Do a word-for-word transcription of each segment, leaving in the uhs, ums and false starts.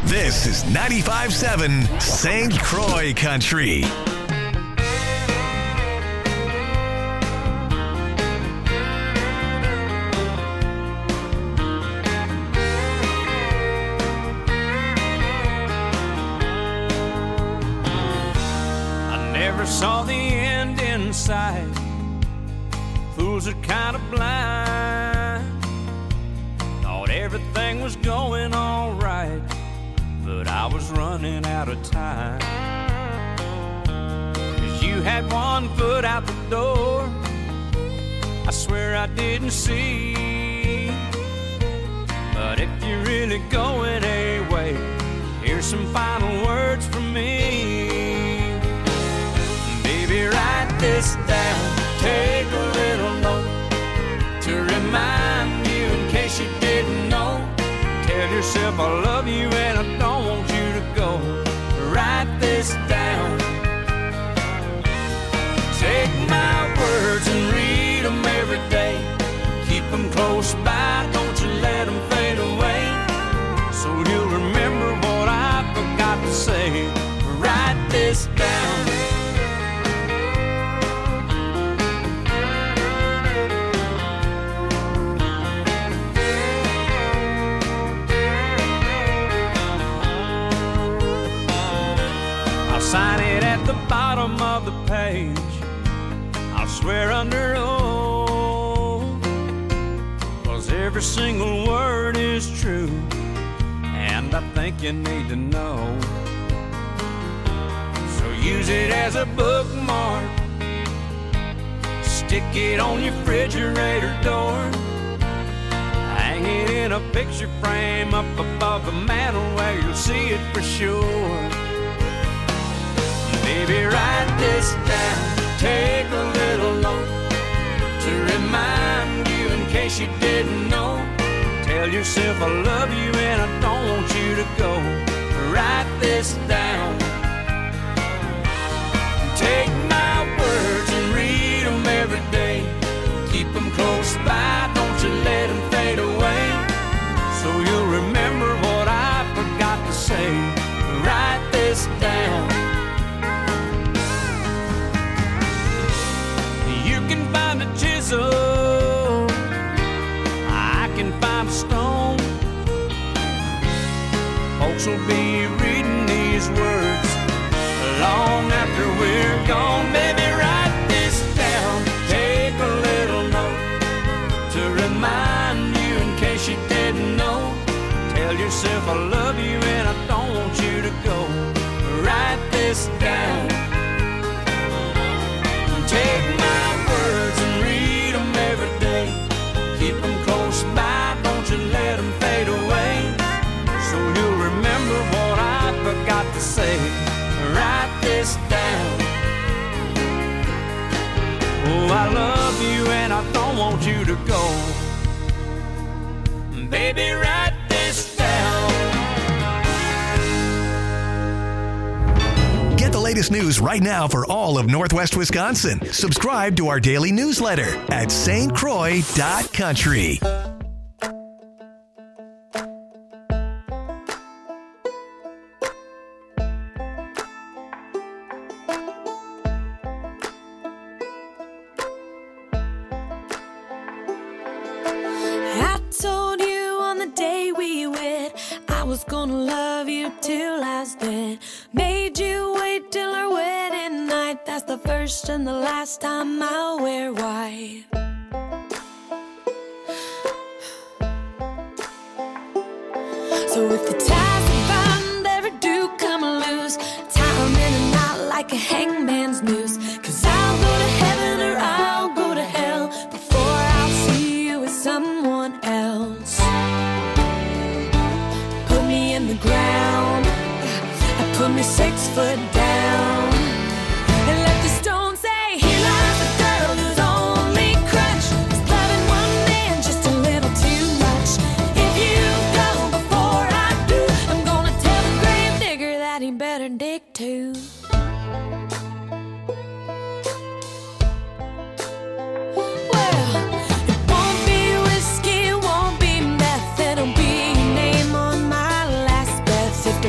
This is ninety-five point seven Saint Croix Country. Saw the end in sight. Fools are kind of blind. Thought everything was going all right, but I was running out of time. 'Cause you had one foot out the door, I swear I didn't see. But if you're really going away, here's some final words from me. Write this down, take a little note to remind you in case you didn't know. Tell yourself I love you and I don't want you to go. Write this down. Take my words and read them every day. Keep them close by, don't you let them fade away. So you'll remember what I forgot to say. Write this down. Sign it at the bottom of the page. I'll swear under oath, 'cause every single word is true, and I think you need to know. So use it as a bookmark, stick it on your refrigerator door, hang it in a picture frame up above the mantel where you'll see it for sure. Baby, write this down, take a little note to remind you in case you didn't know. Tell yourself I love you and I don't want you to go. Write this down. Take my words and read them every day. Keep them close by, don't you let them fade away. So you'll remember what I forgot to say. Write this down. Chisel, I can find a stone. Folks will be reading these words long after we're gone. Baby, write this down, take a little note to remind you in case you didn't know. Tell yourself I love you and I don't want you to go. Write this down. Take my words and read them every day. Keep them close by, don't you let them fade away. So you'll remember what I forgot to say. Write this down. Oh, I love you and I don't want you to go. Baby, write this down. Get the latest news right now for all of Northwest Wisconsin. Subscribe to our daily newsletter at S T Croix dot country. I told you on the day we wed I was gonna love you till I was dead. Made you wait till our wedding night. That's the first and the last time I'll wear white. So if the ties are bound ever do come loose, tie 'em in a knot like a hangman's noose. 'Cause I'll go to heaven or I'll go to hell before I'll see you with someone else. Put me in the ground, put me six foot down, and let the stone say, here lies the girl whose only crutch is loving one man just a little too much. If you go before I do, I'm gonna tell the grave digger that he better dig too. Well, it won't be whiskey, it won't be meth, it'll be your name on my last breath. If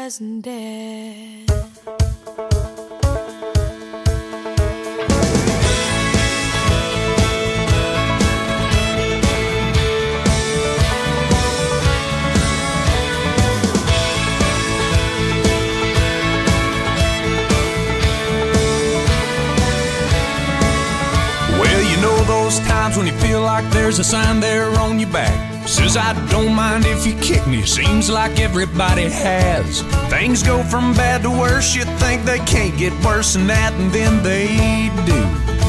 hasn't dead. Those times when you feel like there's a sign there on your back says I don't mind if you kick me. Seems like everybody has. Things go from bad to worse. You think they can't get worse than that, and then they do.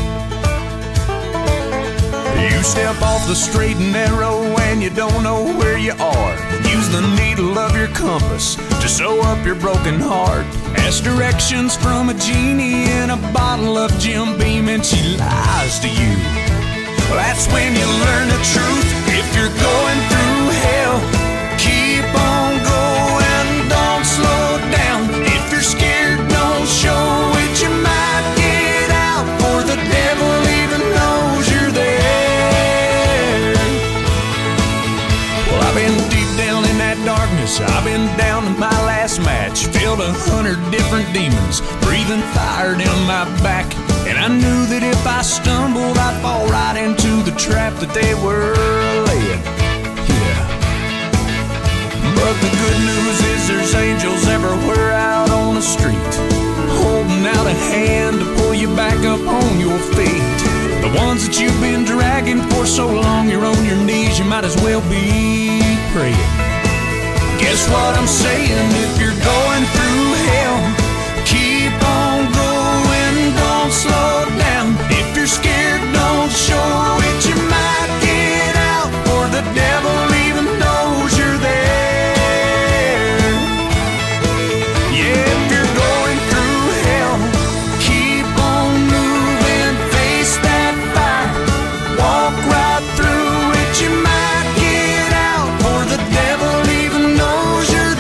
You step off the straight and narrow and you don't know where you are. Use the needle of your compass to sew up your broken heart. Ask directions from a genie in a bottle of Jim Beam and she lies to you. Well, that's when you learn the truth. If you're going through hell, keep on going, don't slow down. If you're scared, don't show it. You might get out, for the devil even knows you're there. Well, I've been deep down in that darkness. I've been down to my last match. Filled a hundred different demons, breathing fire down my back. And I knew that if I stumbled, I'd fall right into the trap that they were laying. Yeah. But the good news is there's angels everywhere out on the street, holding out a hand to pull you back up on your feet. The ones that you've been dragging for so long, you're on your knees, you might as well be praying. Guess what I'm saying? If you're going through hell, keep on going, don't slow down. If you're scared, don't show it. You might get out, for the devil even knows you're there. Yeah, if you're going through hell, keep on moving, face that fire, walk right through it. You might get out, for the devil even knows you're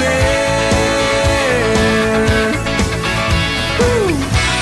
there. Woo.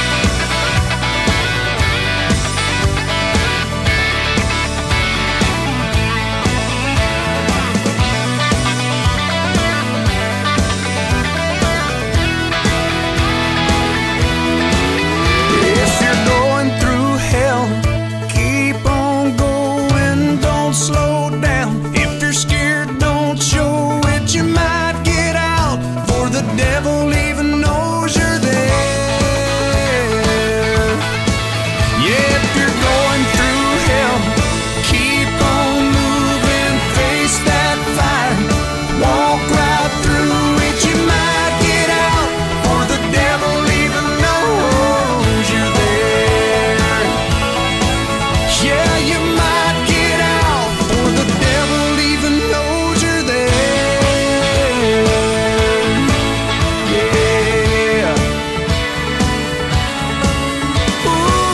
If you're going through hell, keep on going, don't slow down. If you're scared, don't show it. You might get out, for the devil even knows you're there. Yeah, if you're going through hell, keep on moving, face that fire, walk right through it. You might get out, for the devil even knows you're there. Yeah, you might get out, for the devil even knows you're there. Yeah. Ooh.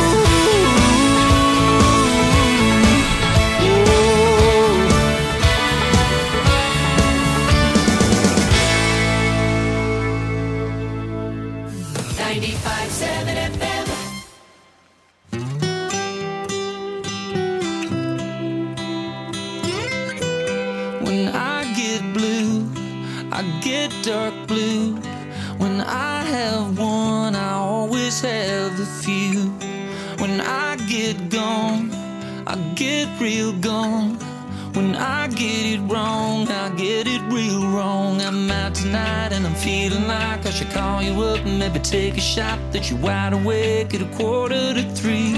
ninety-five point seven F M. When I get blue, I get dark blue. When I have one, I always have a few. When I get gone, I get real gone. When I get it wrong, I get it real wrong. I'm out tonight and I'm feeling like I should call you up and maybe take a shot that you're wide awake at a quarter to three.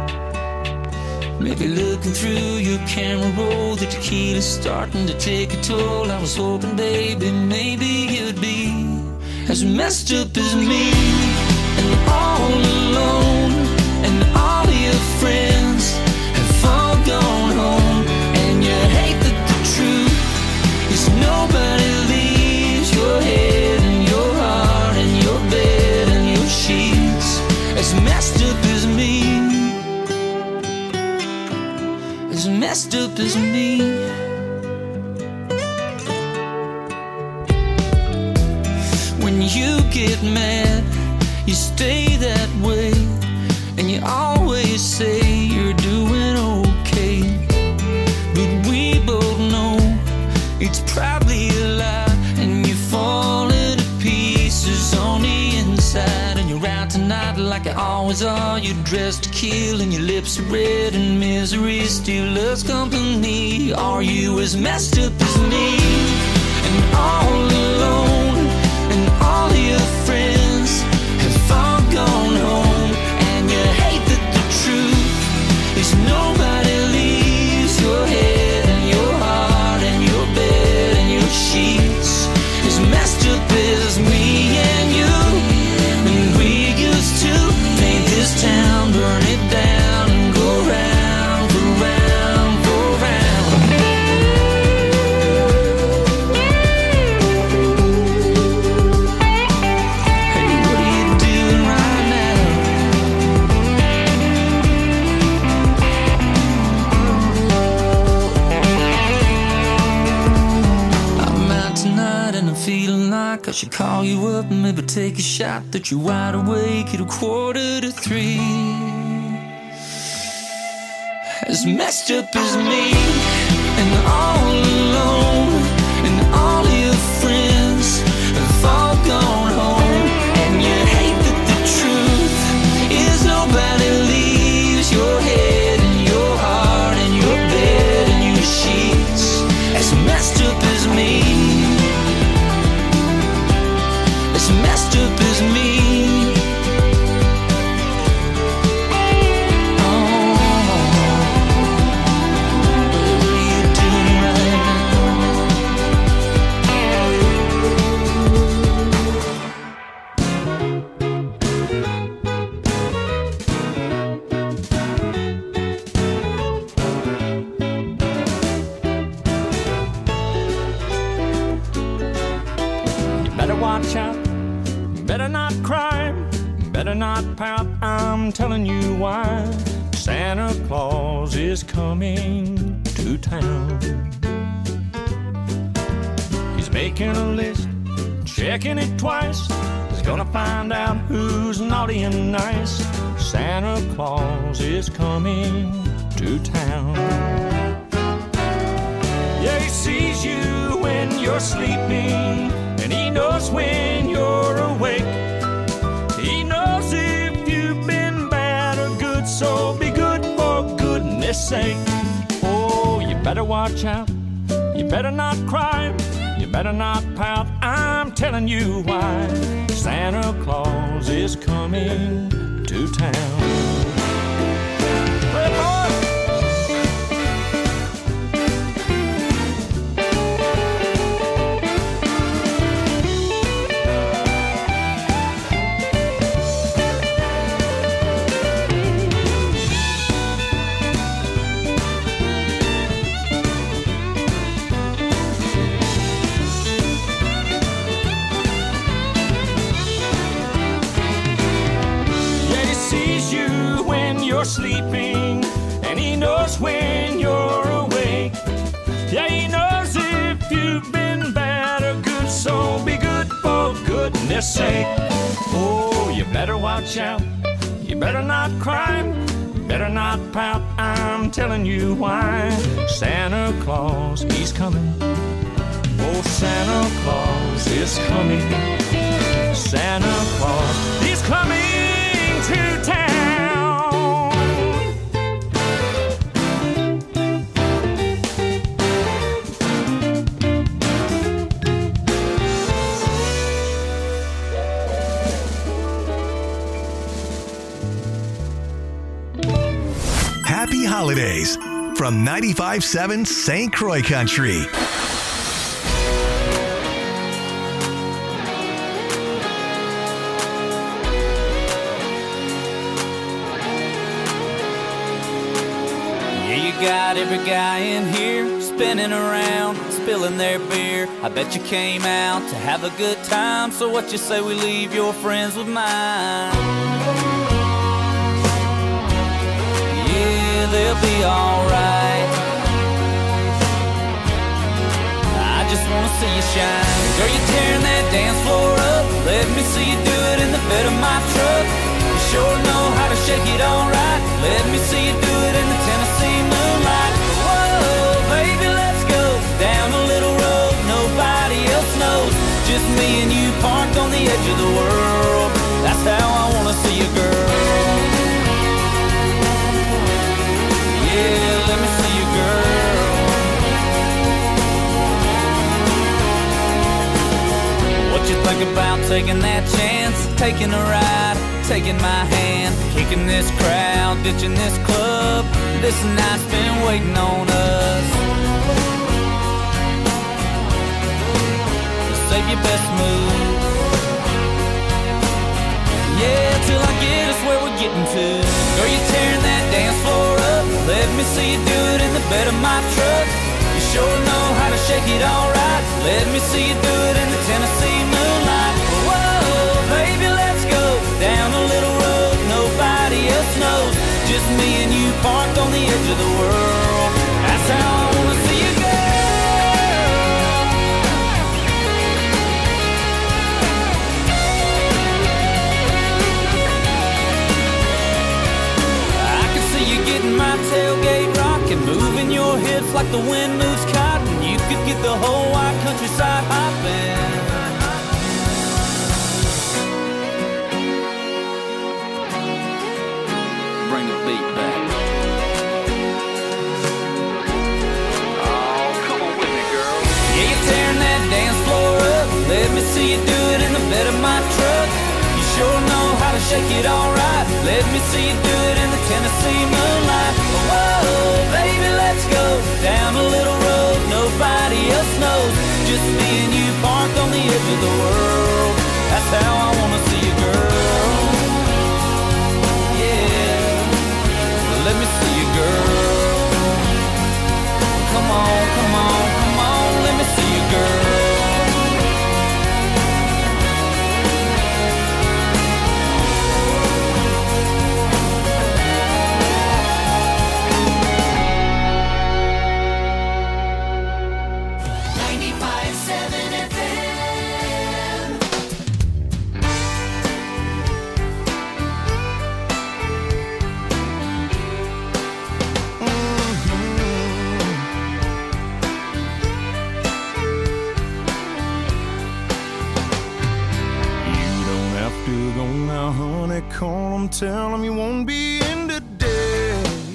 Maybe looking through your camera roll, the tequila's starting to take a toll. I was hoping, baby, maybe you'd be as messed up as me, and all alone, and all your friends have all gone home. And you hate that the truth is nobody leaves your head and your heart and your bed and your sheets as messed up as me, as messed up as me. When you get mad, you stay that way, and you always say you're doing okay. But we both know it's probably a lie, and you're falling to pieces. like you always are. You're dressed to kill and your lips are red, and misery still loves company. Are you as messed up as me and all alone, and all your friends have all gone home, and you hate that the truth is nobody leaves your head and your heart and your bed and your sheets as messed up as me and you. And we used to paint this town, burn it down, and go round for round for round. Hey, what are you doing right now? I'm out tonight and I'm feeling like I should call you up and maybe take a shot that you're wide awake at a quarter to three. As messed up as me and all alone, and all your friends have all gone home, and you hate that the truth is nobody leaves your head and your heart and your bed and your sheets. As messed up as me, as messed up as me. Watch out, better not cry, better not pout, I'm telling you why. Santa Claus is coming to town. He's making a list, checking it twice. He's gonna find out who's naughty and nice. Santa Claus is coming to town. Yeah, he sees you when you're sleeping, and he knows when you're awake. He knows if you've been bad or good, so be good for goodness sake. Oh, you better watch out, you better not cry, you better not pout, I'm telling you why. Santa Claus is coming to town. Hey, boy! You're sleeping, and he knows when you're awake. Yeah, he knows if you've been bad or good, so be good for goodness sake. Oh, you better watch out, you better not cry, better not pout, I'm telling you why. Santa Claus, he's coming. Oh, Santa Claus is coming. Santa Claus, he's coming to town. Happy holidays from ninety-five seven Saint Croix Country. Got every guy in here spinning around, spilling their beer. I bet you came out to have a good time, so what you say we leave your friends with mine? Yeah, they'll be alright. I just wanna see you shine. Girl, you tearing that dance floor up. Let me see you do it in the bed of my truck. You sure know how to shake it alright. Let me see you do it in the Tennessee moonlight. Whoa, baby, let's go down a little road nobody else knows. Just me and you parked on the edge of the world. That's how I wanna see you, girl. you think about taking that chance? Taking a ride, taking my hand, kicking this crowd, ditching this club. This night's been waiting on us. Save your best move. Yeah, till I get us where we're getting to. Girl, you're tearing that dance floor up. Let me see you do it in the bed of my truck. You sure know how to shake it all right. Let me see you do it in the Tennessee moonlight. Whoa, baby, let's go down a little road nobody else knows. Just me and you parked on the edge of the world. That's how I wanna see you go. I can see you getting my tailgate rocking, moving your hips like the wind moves cotton. You could get the whole wide countryside hopping. Bring the beat back. Oh, come on with me, girl. Yeah, you're tearing that dance floor up. Let me see you do it in the bed of my truck. You sure know how to shake it all right. Let me see you do it in the Tennessee moonlight. Whoa, baby, let's go down a little road nobody else knows. Just me and you parked on the edge of the world. That's how I wanna see you, girl. Yeah, let me see you, girl. Come on, come on, come on, let me see you, girl. ninety-five seven F M. You don't have to go now, honey. Call 'em, tell 'em you won't be in today.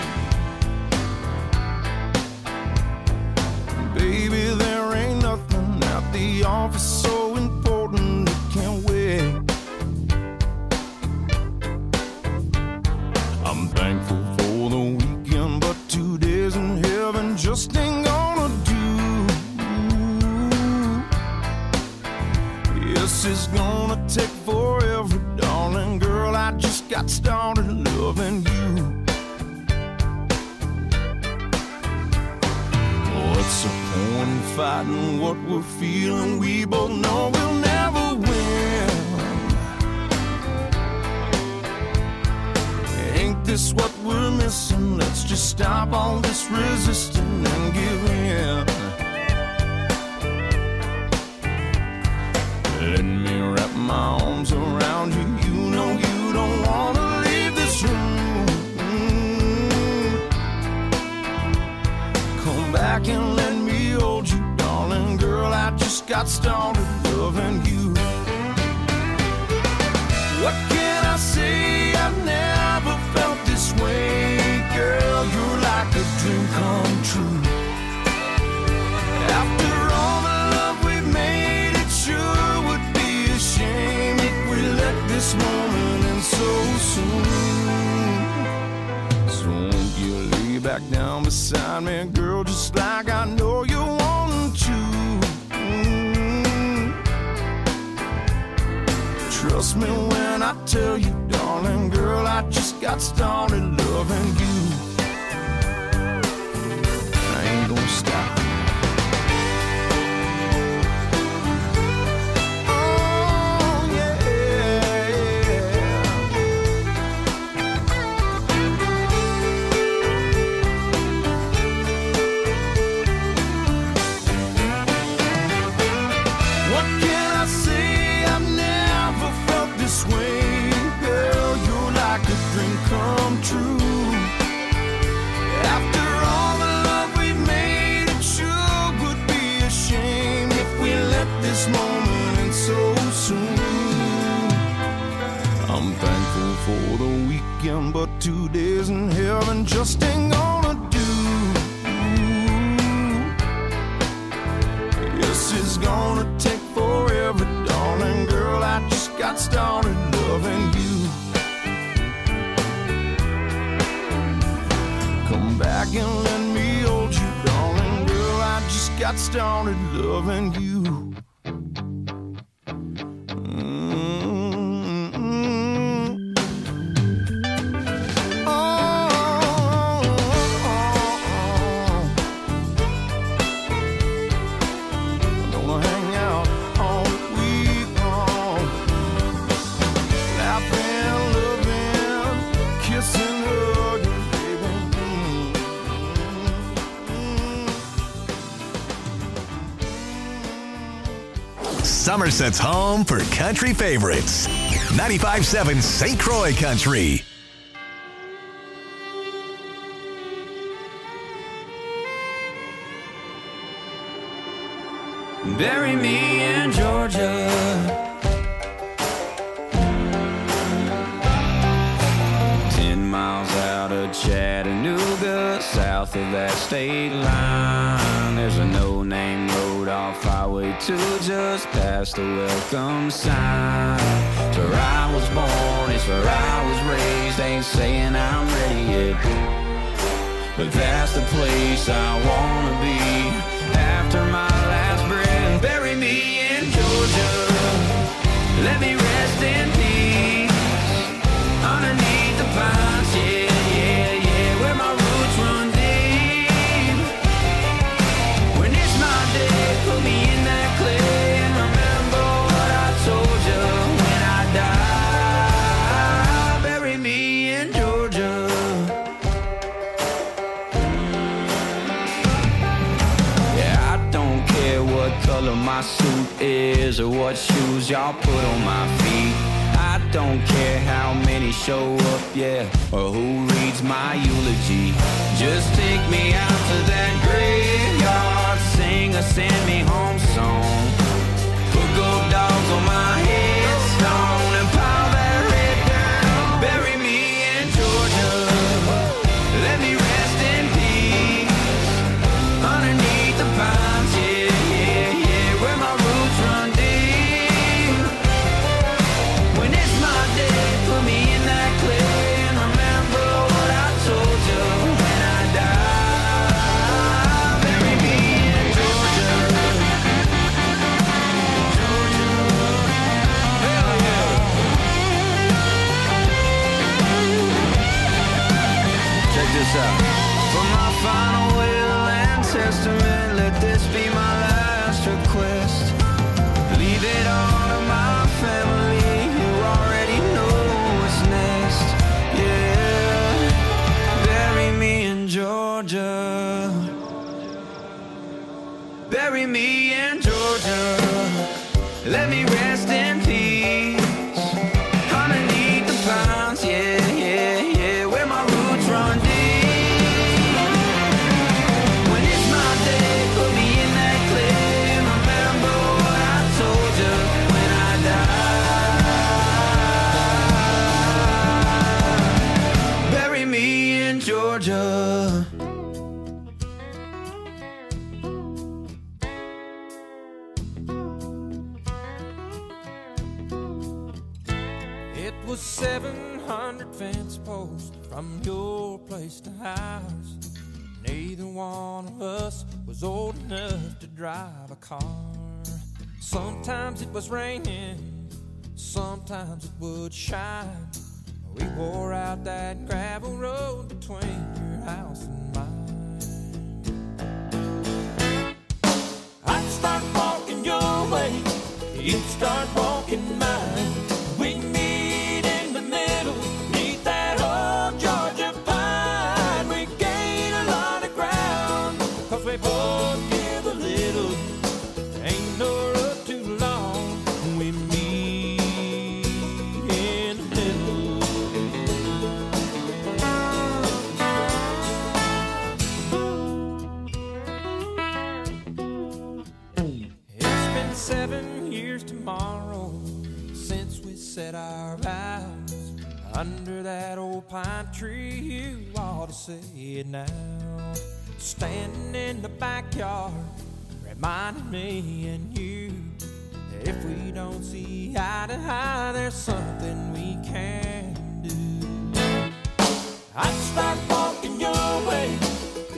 Baby, there ain't nothing at the office so important it can't wait. I'm thankful for the weekend, but two days in heaven just ain't gonna do. Yes, it's gonna take forever, darling girl. I just got started loving you. What's the point in fighting what we're feeling? We both know we'll never win. Ain't this what we're missing? Let's just stop all this resisting and give in. Let me wrap my arms around you. You know you don't wanna leave this room. Come back and let me hold you, darling girl. I just got started loving you. What can I say? I've never felt this way, girl. You're like a dream come true. After all the love we've made, it sure would be a shame if we let this moment end so soon. So won't you lay back down beside me, girl, just like I know you want to. Mm. Trust me when I tell you, darling girl, I just got started loving you. I ain't gonna stop. What can I say? I've never felt this way, girl. You're like a dream come true. After all the love we've made, it sure would be a shame if we let this moment end so soon. I'm thankful for the weekend, but two days in heaven just ain't gonna do. Yes, it's gonna take forever, darling begging, let me hold you, darling girl. I just got started loving you. Somerset's home for country favorites. ninety-five point seven Saint Croix Country. Bury me in Georgia. Ten miles out of Chattanooga, south of that state line, there's a no-name road off Highway two, just past the welcome sign. It's where I was born, it's where I was raised. Ain't saying I'm ready yet, but that's the place I wanna be after my last breath. Bury me in Georgia, let me rest in peace underneath the pines, yeah, yeah, yeah, where my roots run deep. When it's my day, put me in that clay and remember what I told you when I die. Bury me in Georgia. Yeah, I don't care what color my suit is or what shoes y'all put on my feet. I don't care how many show up, yeah, or who reads my eulogy. Just take me out to that graveyard, sing a send me home song. Put gold dogs on my headstone and pile that red down. Bury me in Georgia, let me rest in peace underneath the pines, yeah, yeah, yeah, where my roots run deep. When it's my day, put me in that clay and remember what I told you when I die. Bury me in Georgia, Georgia, hell yeah. Check this out. For my final will and testament, let this be my last request. Leave it all to my family, you already know what's next. Yeah, bury me in Georgia. Bury me in Georgia. Let me rest in peace underneath the pines, yeah, yeah, yeah, where my roots run deep. When it's my day, put me in that clay and remember what I told you when I die. Bury me in Georgia. It was seven hundred fence posts from your place to ours. Neither one of us was old enough to drive a car. Sometimes it was raining, sometimes it would shine. We wore out that gravel road between your house and mine. I'd start walking your way, you'd start walking mine. We'd meet in the middle, meet that old Georgia pine. We gain a lot of ground, cause we both give a little. Ain't no road too long, we meet in the middle. It's been seven years tomorrow since we said our vows under that old pine tree. You ought to say it now. Standing in the backyard, reminding me and you, if we don't see eye to eye, there's something we can do. I'd start walking your way,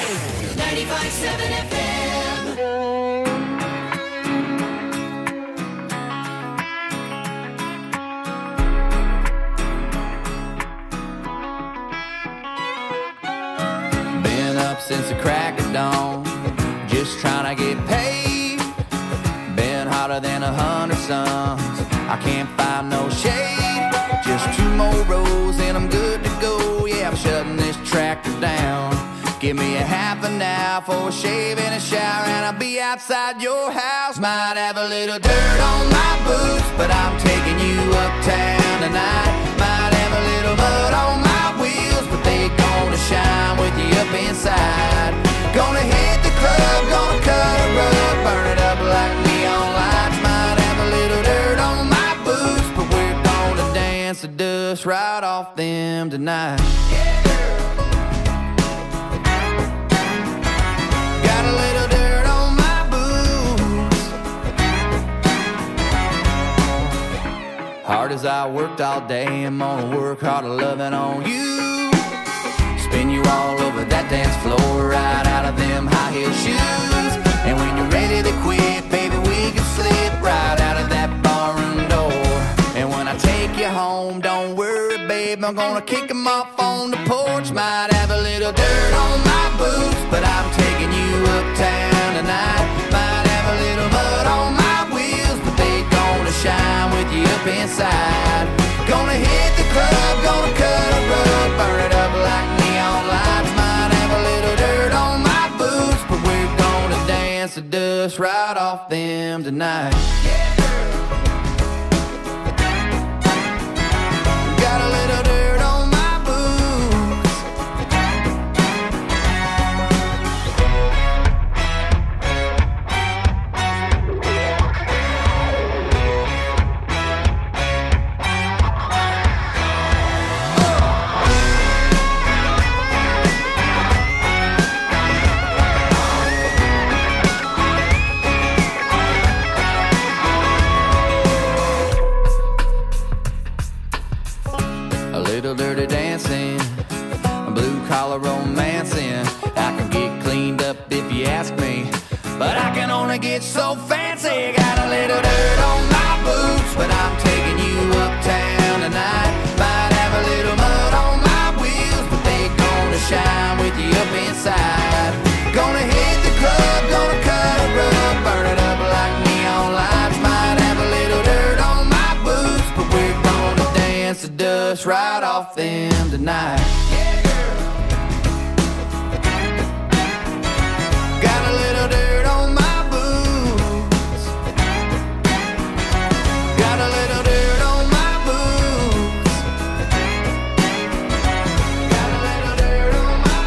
ninety-five point seven F M. Been up since the crack of dawn, just trying to get paid. Been hotter than a hundred suns, I can't find no shade. Just two more rows and I'm good to go. Yeah, I'm shutting this tractor down. Give me a half an hour for a shave and a shower, and I'll be outside your house. Might have a little dirt on my boots, but I'm taking you uptown tonight. Might have a little mud on my wheels, but they gonna shine with you up inside. Gonna hit the club, gonna cut a rug, burn it up like neon lights. Might have a little dirt on my boots, but we're gonna dance the dust right off them tonight. Yeah. A little dirt on my boots. Hard as I worked all day, I'm gonna work harder loving on you. Spin you all over that dance floor, right out of them high heel shoes. And when you're ready to quit, baby, we can slip right out of that barroom door. And when I take you home, don't worry, babe, I'm gonna kick them off on the porch. Might have a little dirt on my boots, but I'm taking you uptown tonight. Might have a little mud on my wheels, but they gonna shine with you up inside. Gonna hit the club, gonna cut a rug, burn it up like neon lights. Might have a little dirt on my boots, but we're gonna dance the dust right off them tonight. Yeah. Got a little dirt on my boots. Little dirty dancing, blue collar romancing. I can get cleaned up if you ask me, but I can only get so fancy. Got a little dirt on my boots, but I'm taking you uptown tonight. Might have a little mud on my wheels, but they gonna shine with you up inside. Gonna hit the club, gonna cut a rug, burn it up like neon lights. Might have a little dirt on my boots, but we're gonna dance the dust right off them tonight. Yeah, girl. Got a little dirt on my boots. Got a little dirt on my boots. Got a little dirt on my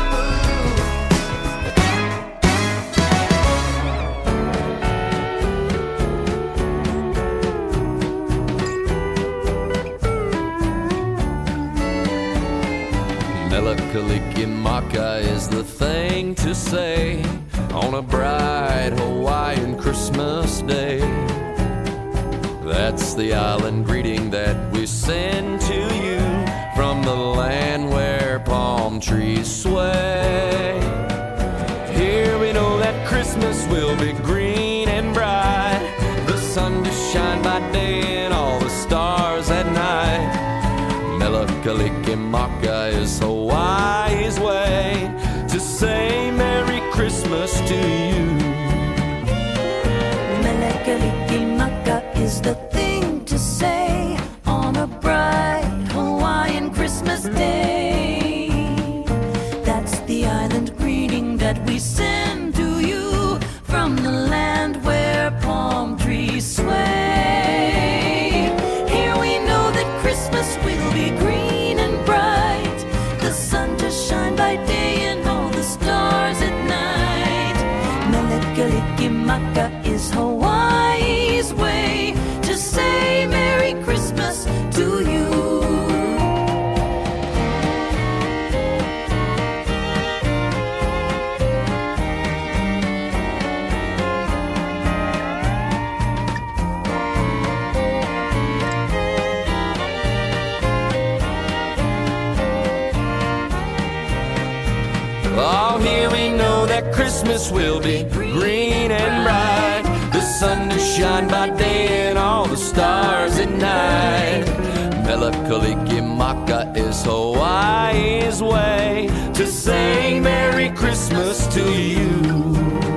Melicalicimaka is the thing to say on a bright Hawaiian Christmas day. That's the island greeting that we send to you from the land where palm trees sway. Here we know that Christmas will be green and bright, the sun to shine by day and all the stars at night. Melicalicimaka is Hawaii's way to say Merry Christmas to you. Melicalicimaka is the thing to say on a bright Hawaiian Christmas day. That's the island greeting that we send to you from the land where palm trees sway. Here we know that Christmas will be green and bright, the sun to shine by day and all the stars at night. Melicalicimaka is Hawaii's way to say Merry Christmas to you. Oh, here we know that Christmas will be green and bright. The sun to shine by day and all the stars at night. Mele Kalikimaka is Hawaii's way to say Merry Christmas to you.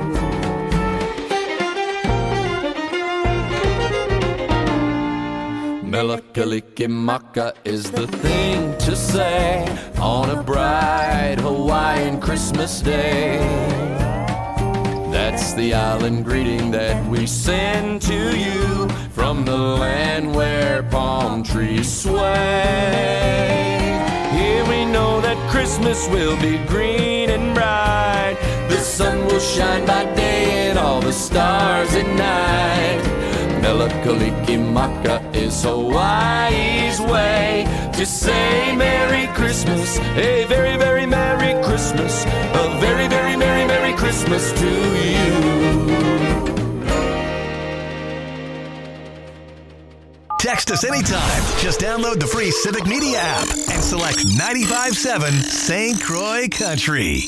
Mele Kalikimaka is the thing to say on a bright Hawaiian Christmas day. That's the island greeting that we send to you from the land where palm trees sway. Here we know that Christmas will be green and bright. The sun will shine by day and all the stars at night. Mele Kalikimaka is Hawaii's way to say Merry Christmas, a very, very Merry Christmas, a very, very Merry, Merry Christmas to you. Text us anytime. Just download the free Civic Media app and select ninety-five point seven Saint Croix Country.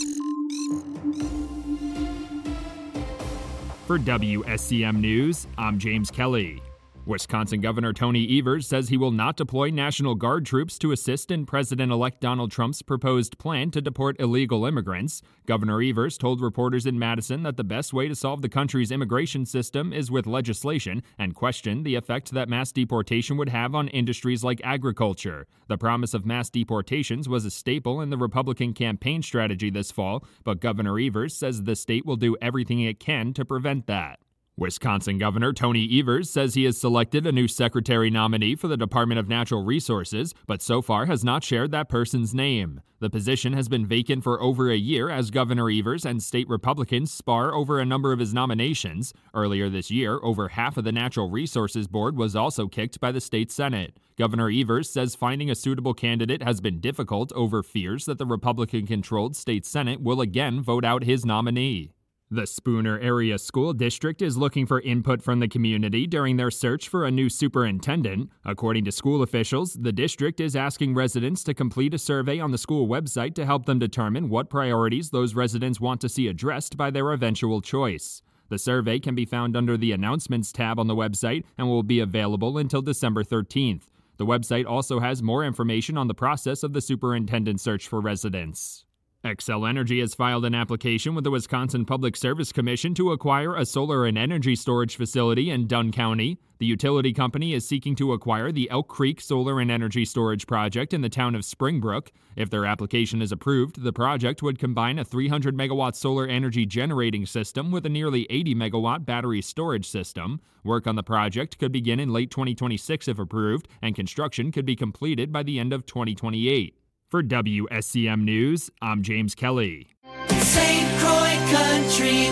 For W S C M News, I'm James Kelly. Wisconsin Governor Tony Evers says he will not deploy National Guard troops to assist in President-elect Donald Trump's proposed plan to deport illegal immigrants. Governor Evers told reporters in Madison that the best way to solve the country's immigration system is with legislation and questioned the effect that mass deportation would have on industries like agriculture. The promise of mass deportations was a staple in the Republican campaign strategy this fall, but Governor Evers says the state will do everything it can to prevent that. Wisconsin Governor Tony Evers says he has selected a new secretary nominee for the Department of Natural Resources, but so far has not shared that person's name. The position has been vacant for over a year as Governor Evers and state Republicans spar over a number of his nominations. Earlier this year, over half of the Natural Resources Board was also kicked by the state Senate. Governor Evers says finding a suitable candidate has been difficult over fears that the Republican-controlled state Senate will again vote out his nominee. The Spooner Area School District is looking for input from the community during their search for a new superintendent. According to school officials, the district is asking residents to complete a survey on the school website to help them determine what priorities those residents want to see addressed by their eventual choice. The survey can be found under the Announcements tab on the website and will be available until December thirteenth. The website also has more information on the process of the superintendent search for residents. Xcel Energy has filed an application with the Wisconsin Public Service Commission to acquire a solar and energy storage facility in Dunn County. The utility company is seeking to acquire the Elk Creek Solar and Energy Storage Project in the town of Springbrook. If their application is approved, the project would combine a three hundred megawatt solar energy generating system with a nearly eighty megawatt battery storage system. Work on the project could begin in late twenty twenty-six if approved, and construction could be completed by the end of twenty twenty-eight. For W S C M News, I'm James Kelly. Saint Croix Country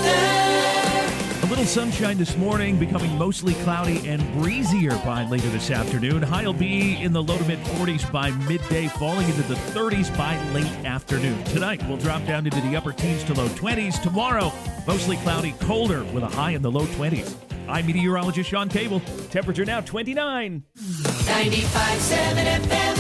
weather. A little sunshine this morning, becoming mostly cloudy and breezier by later this afternoon. High will be in the low to mid forties by midday, falling into the thirties by late afternoon. Tonight, we'll drop down into the upper teens to low twenties. Tomorrow, mostly cloudy, colder with a high in the low twenties. I'm meteorologist Sean Cable. Temperature now twenty-nine. ninety-five point seven F M.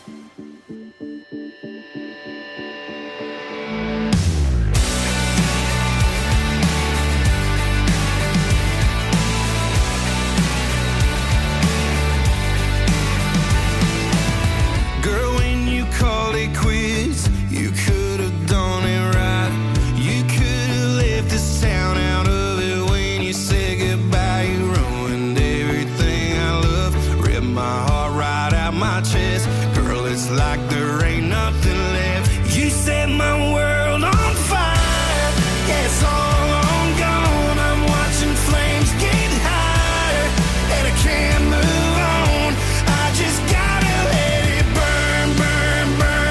Quiz, you could have done it right. You could have left this town out of it when you said goodbye. You ruined everything I love, ripped my heart right out my chest. Girl, it's like there ain't nothing left. You set my world on fire. Yeah, it's all on gone. I'm watching flames get higher, and I can't move on. I just gotta let it burn, burn, burn.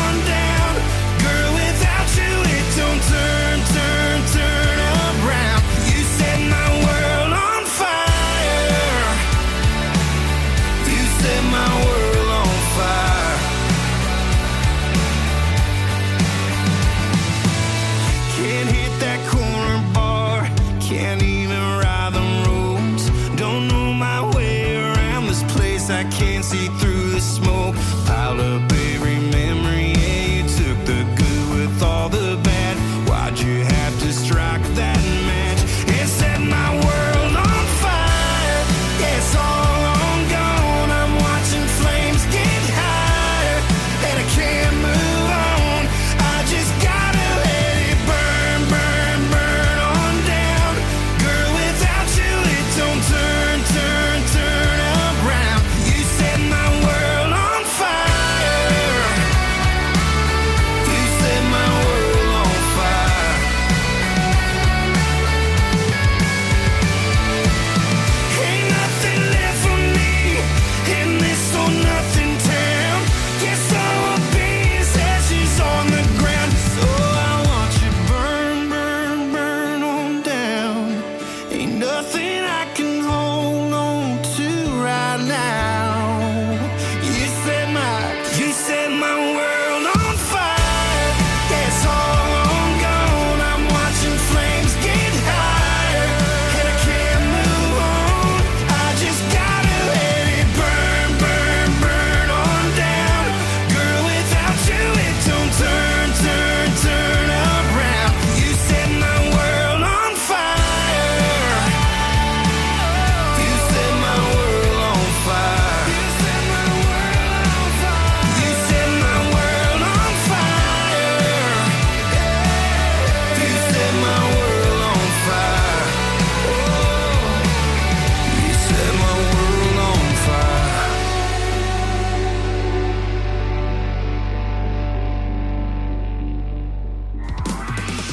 Turn, turn, turn around. You set my world on fire. You set my world on fire. Can't hit that corner bar. Can't even ride the roads. Don't know my way around this place. I can't see through the smoke. Piled up every memory. Yeah, you took the good with all the bad. Why'd you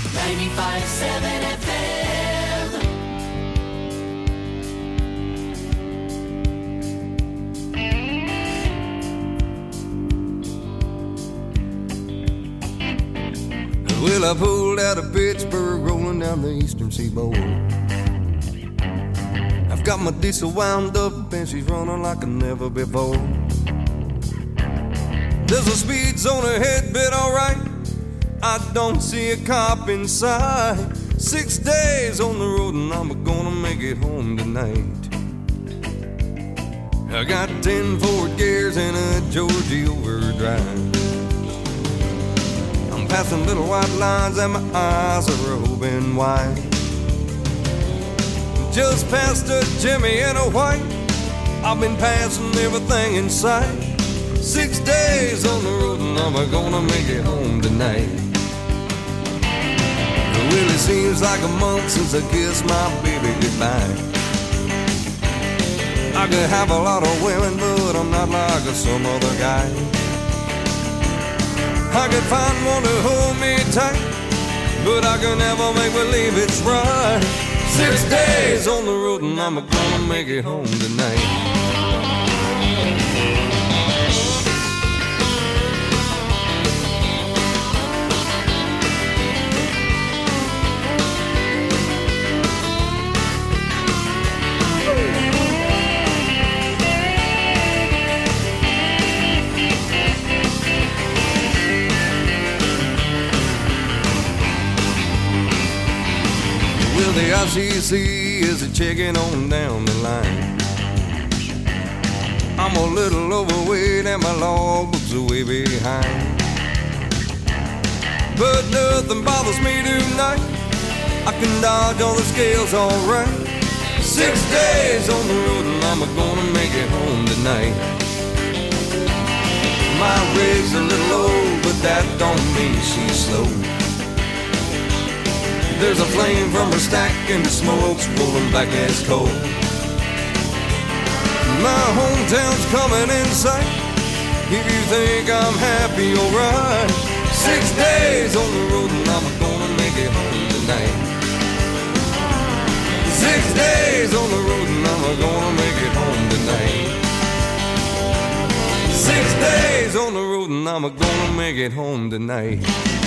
ninety-five point seven F M. Well, I pulled out of Pittsburgh, rolling down the eastern seaboard. I've got my diesel wound up and she's running like never before. There's a speed zone ahead, but alright, I don't see a cop in sight. Six days on the road and I'm gonna make it home tonight. I got ten Ford gears and a Georgie overdrive. I'm passing little white lines and my eyes are open wide. Just past a Jimmy and a white, I've been passing everything in sight. Six days on the road and I'm gonna make it home tonight. Well, it seems like a month since I kissed my baby goodbye. I could have a lot of women, but I'm not like some other guy. I could find one to hold me tight, but I can never make believe it's right. Six days on the road and I'm gonna make it home tonight. The I C C is a checking on down the line. I'm a little overweight and my logbook's way behind, but nothing bothers me tonight. I can dodge all the scales alright. Six days on the road and I'm gonna make it home tonight. My rig's a little old, but that don't mean she's slow. There's a flame from her stack and the smoke's rolling back as coal. My hometown's coming in sight. If you think I'm happy, alright. Six days on the road and I'm gonna make it home tonight. Six days on the road and I'm gonna make it home tonight. Six days on the road and I'm gonna make it home tonight.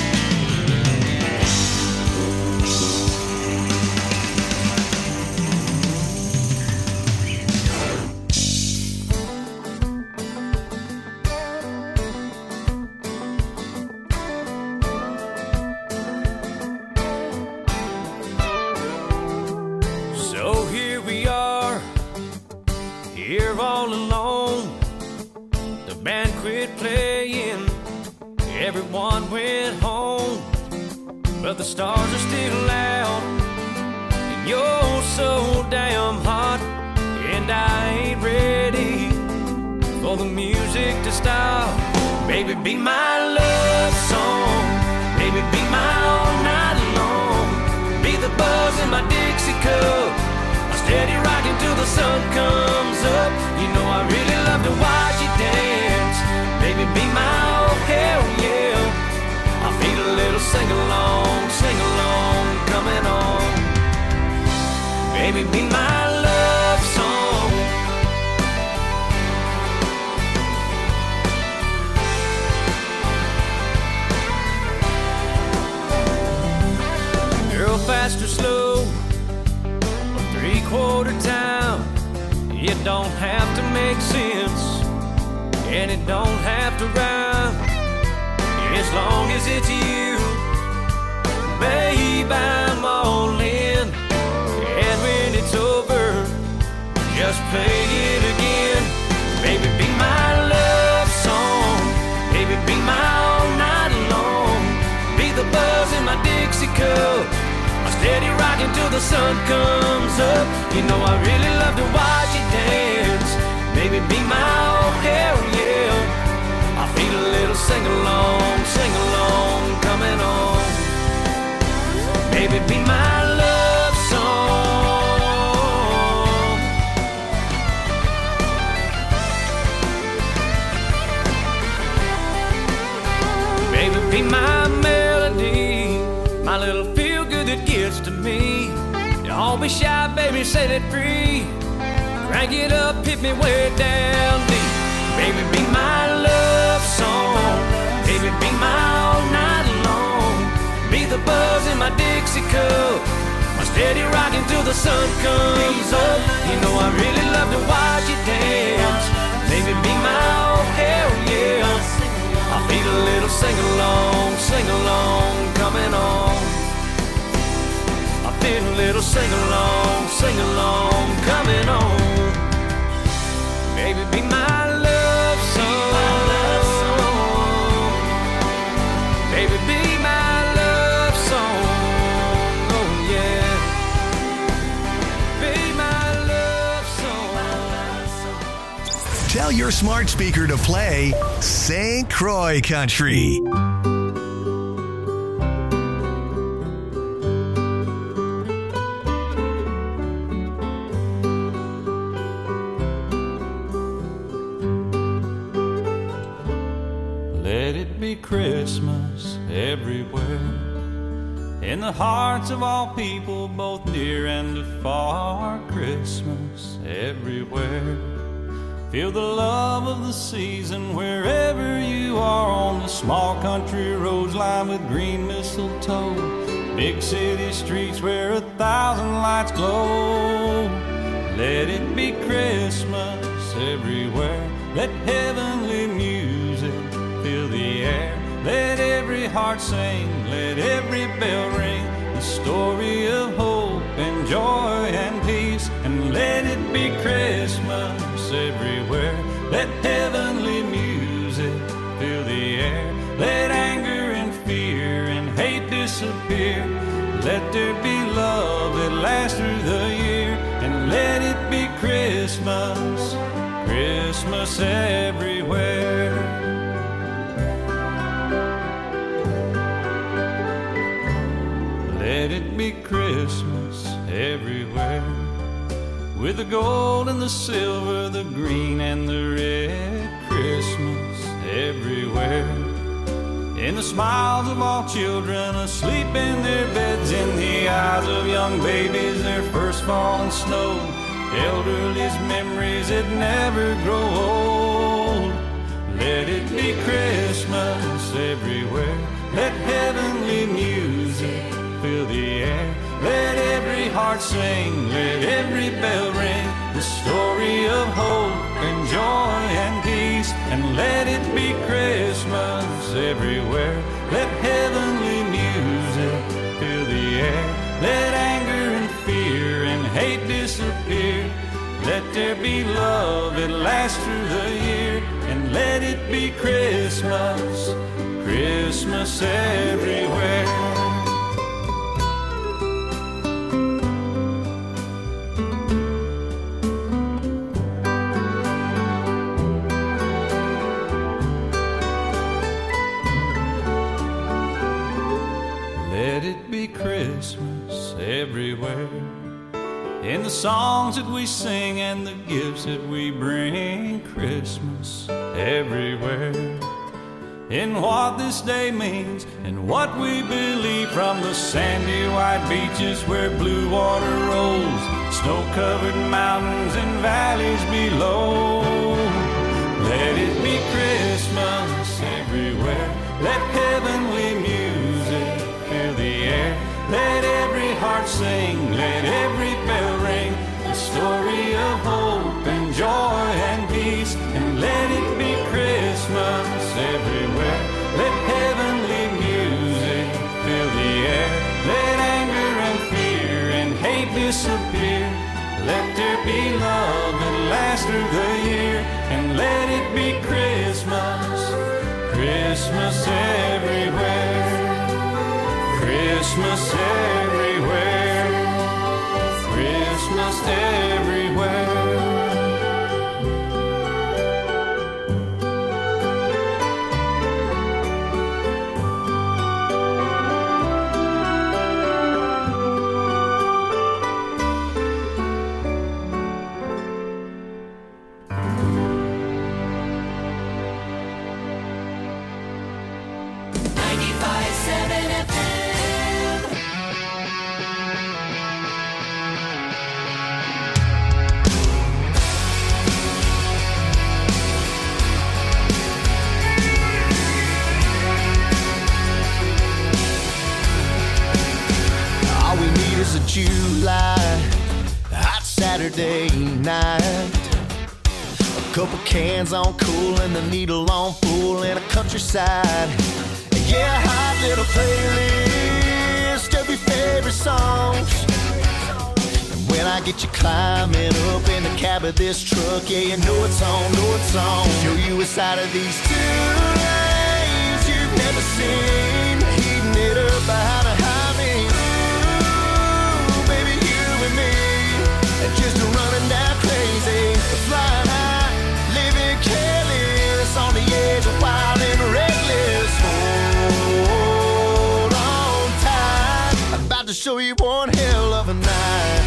Everyone went home, but the stars are still out, and you're so damn hot, and I ain't ready for the music to stop. Baby, be my love song, baby, be my all night long, be the buzz in my Dixie cup, I'm steady rocking till the sun comes up. You know I really love to watch you dance, baby, be my oh hell yeah. I feel a little sing-along, sing-along coming on. Baby, be my love song. Girl, fast or slow, or three-quarter time, it don't have to make sense, and it don't have to rhyme. As long as it's you, babe, I'm all in. And when it's over, just play it again. Baby, be my love song, baby, be my all night long, be the buzz in my Dixie cup, I'm steady rocking till the sun comes up. You know I really love to watch you dance. Baby, be my oh hell yeah. I feel a little sing-along, sing-along coming on. Baby, be my love song. Baby, be my melody, my little attitude that gets to me. Don't be shy, baby, set it free. Crank it up, hit me way down deep. Baby, be my love song. Baby, be my all night long. Be the buzz in my Dixie cup, my steady rocking till the sun comes up. You know I really love to watch you dance. Baby, be my oh hell yeah. I feel a little sing-along, sing-along coming on. I feel a little sing-along, sing-along coming on. Baby, be my love song. Baby, be my love song. Oh yeah. Be my love song. Tell your smart speaker to play Saint Croix Country. Let it be Christmas everywhere, in the hearts of all people, both near and afar. Christmas everywhere. Feel the love of the season wherever you are, on the small country roads lined with green mistletoe, big city streets where a thousand lights glow. Let it be Christmas everywhere. Let heavenly music fill the air. Let every heart sing, let every bell ring, the story of hope and joy and peace. And let it be Christmas everywhere. Let heavenly music fill the air. Let anger and fear and hate disappear. Let there be love that lasts through the year. And let it be Christmas, Christmas everywhere. Let it be Christmas everywhere, with the gold and the silver, the green and the red. Christmas everywhere, in the smiles of all children asleep in their beds, in the eyes of young babies, their first falling snow, elderly's memories that never grow old. Let it be Christmas everywhere. Let heavenly music fill the air. Let every heart sing, let every bell ring, the story of hope and joy and peace. And let it be Christmas everywhere. Let heavenly music fill the air. Let anger and fear and hate disappear. Let there be love that lasts through the year. And let it be Christmas, Christmas everywhere. Let it be Christmas everywhere, in the songs that we sing and the gifts that we bring. Christmas everywhere, in what this day means and what we believe, from the sandy white beaches where blue water rolls, snow-covered mountains and valleys below. Let it be Christmas everywhere. Let heavenly music fill the air. Let every heart sing, let every bell ring, the story of hope and joy and peace. And let it be Christmas everywhere. Let heavenly music fill the air. Let anger and fear and hate disappear. Let there be love that lasts through the year. And let it be Christmas, Christmas everywhere. Christmas everywhere, Christmas everywhere. ninety-five point seven F M. days of July, hot Saturday night. A couple cans on cool and the needle on full in a countryside. Yeah, hot little playlist of your favorite songs. And when I get you climbing up in the cab of this truck, yeah, you know it's on, know it's on. Show you a side of these two lanes you've never seen. Heating it up behind a high beam. Ooh, baby, you and me, just running down crazy, flying high, living careless, on the edge of wild and reckless. Hold on tight, I'm about to show you one hell of a night.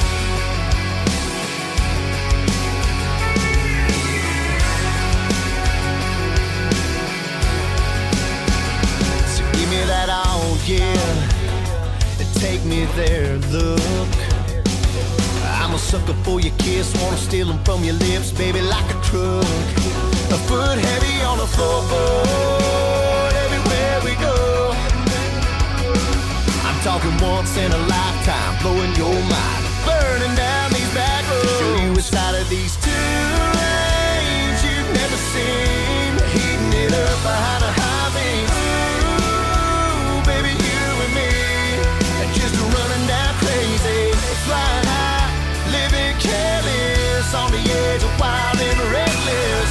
So give me that all, yeah, and take me there, look. I'm a sucker for your kiss, wanna steal them from your lips, baby, like a crook. A foot heavy on the floorboard, everywhere we go. I'm talking once in a lifetime, blowing your mind, burning down these back roads. Show you a side of these two lanes you've never seen. Heating it up behind a high beam. Ooh, baby, you and me, just running down crazy, flying high, living careless, on the edge of wild and reckless.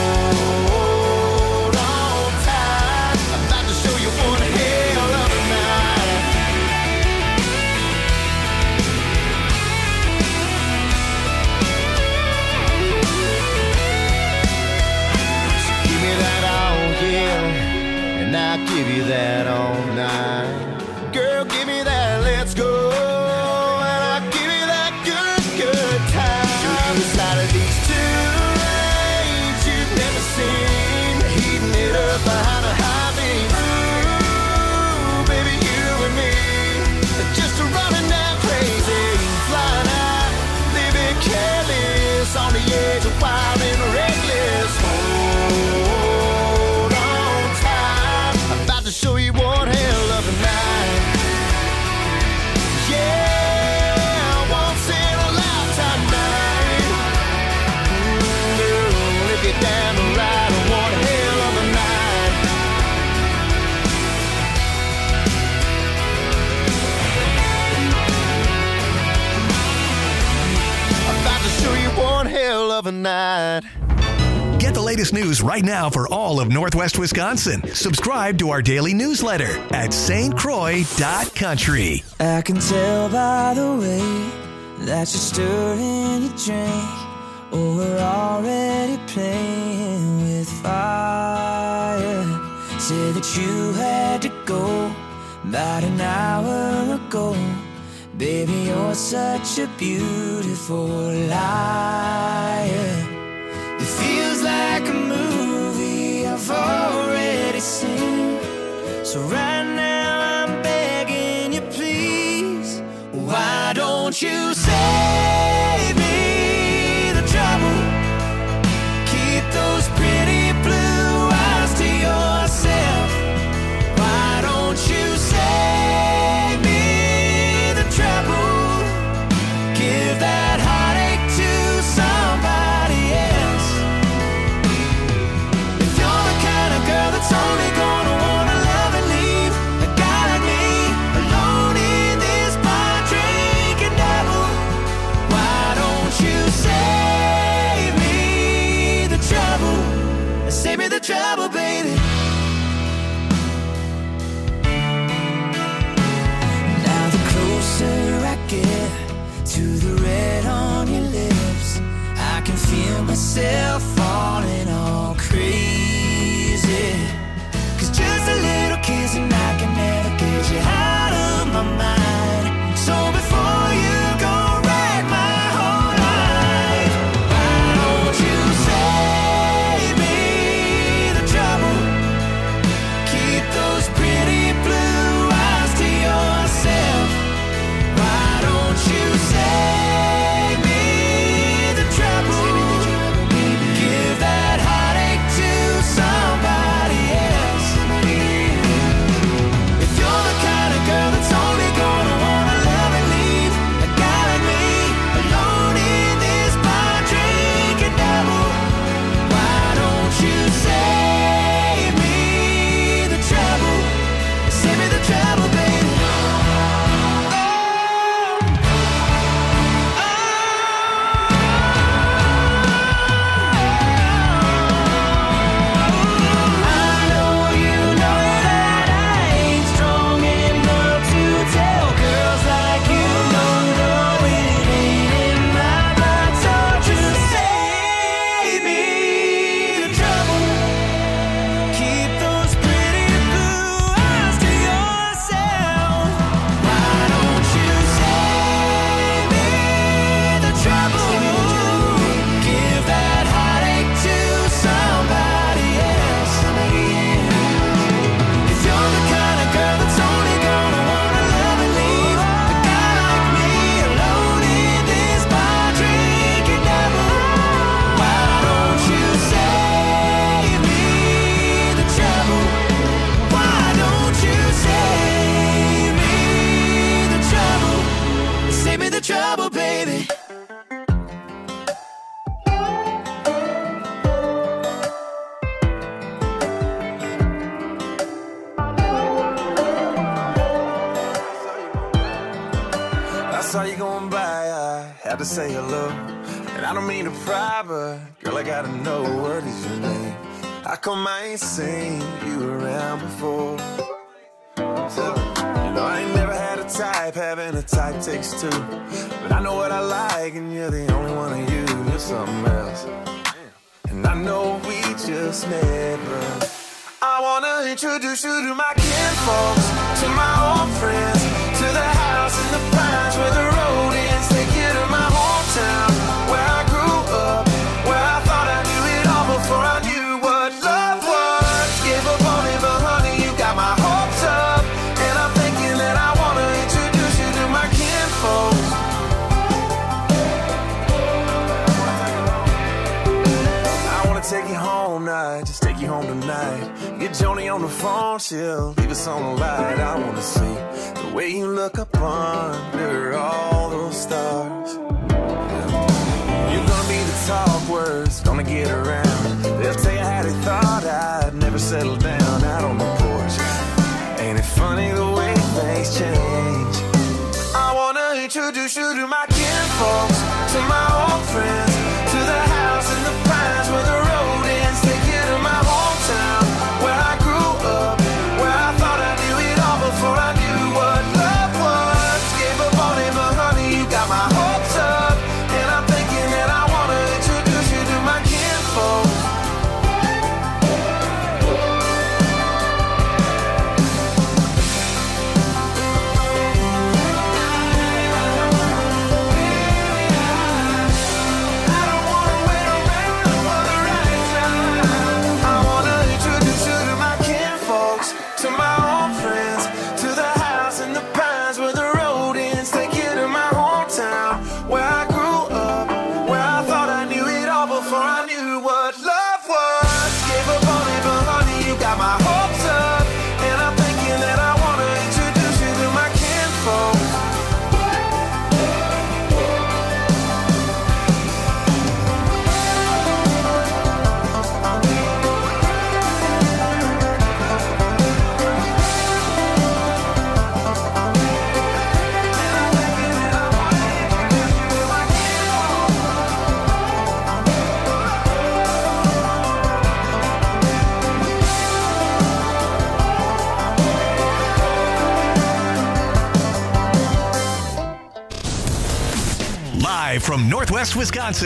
Hold on tight, I'm about to show you one hell of a night. So give me that all, yeah, and I'll give you that all night. Girl, give me that, let's go. Side of these two lanes you've never seen. Heating it up behind a high beam. Ooh, baby, you and me, just running down crazy, flying high, living careless, on the edge of wild and reckless. Hold on tight, I'm about to show you one hell of a night. Yeah, once in a lifetime night. Get down the ride, one hell of a night. I'm about to show you one hell of a night. Get the latest news right now for all of Northwest Wisconsin. Subscribe to our daily newsletter at S T Croix dot country. I can tell by the way that you're stirring your drink. Oh, we're already playing with fire. Said that you had to go about an hour ago. Baby, you're such a beautiful liar. It feels like a movie I've already seen. So right now I'm begging you, please, why don't you save me trouble? Keep those pretty blue eyes to yourself. Why don't you save me the trouble? Give that heartache to somebody else. If you're the kind of girl that's only gonna wanna love and leave a guy like me alone in this bar drinking double, saw you going by, I had to say hello. And I don't mean to pry, but girl, I gotta know, what is your name? How come I ain't seen you around before? So, you know, I ain't never had a type, having a type takes two. But I know what I like, and you're the only one of you. You're something else. And I know we just met, but I wanna introduce you to my kinfolks, to my old friends, to the house in the pines where the road ends. Take you to my hometown, where I grew up, where I thought I knew it all before I knew what love was. Gave up on it, but honey, you got my hopes up. And I'm thinking that I wanna introduce you to my kinfolks. I wanna take you home now, just take you home tonight. Get Joni on the phone, she'll leave us on the light. I wanna see the way you look up under all those stars. You're gonna be the talk words, gonna get around. They'll tell you how they thought I'd never settle down out on the porch. Ain't it funny the way things change? I wanna introduce you to my kinfolks, to my old friends, to the house in the pines where the road ends. Take you to my hometown, where I grew up, where I thought I knew it all before I knew what love was. Gave up on it, but honey, you got my hopes up. And I'm thinking that I wanna introduce you to my kinfolks. Live from Northwest Wisconsin.